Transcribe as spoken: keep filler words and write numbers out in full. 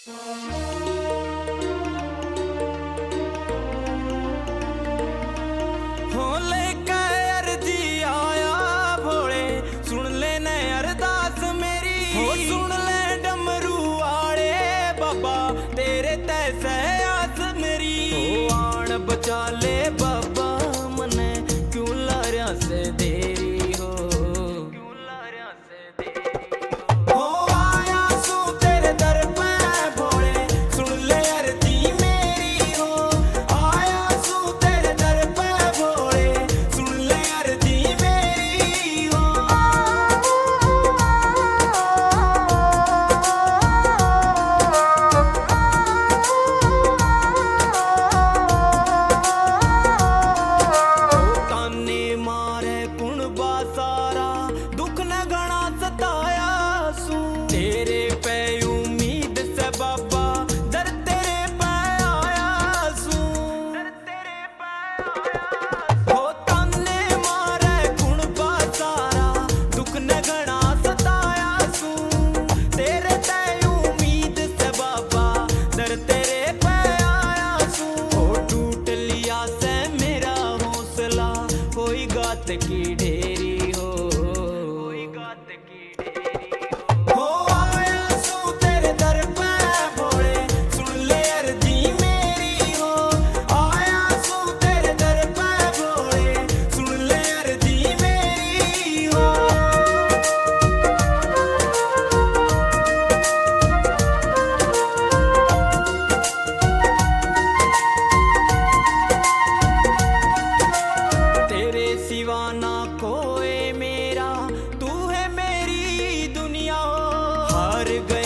हो लेके अर्जी आया भोले, सुन ले न अरदास मेरी। हो सुन ले डमरू वाले बाबा, तेरे तैसे आस मेरी। हो आन बचा ले बाबा मने, क्यों लारिया से देरी हो, क्यों लारिया से देरी हो। हो आया सू तेरे दर पे भोले, सुन ले अर्जी मेरी। हो आया सू तेरे दर पे भोले, सुन ले अर्जी मेरी। हो ताने मारे कुण बासारा, दुख न घना सताया सू। तेरे पे उम्मीद से बाबा, दर तेरे पे आया सू, दर तेरे पे आया सू। हो ताने मारे कुण बासारा, दुख न घना सताया सू। तेरे पे उम्मीद से बाबा, दर तेरे पे आया सू। हो टूट लिया से मेरा हौसला, कोई गात की ढेरी हो, कोई गात की ढेरी हो। हो आया सू तेरे दर पे भोले, सुन ले अर्जी मेरी। हो आया सू तेरे दर पे भोले, सुन ले अर्जी मेरी। हो तेरे सिवा ना कोई मेरा, तू है मेरी दुनिया। हार गई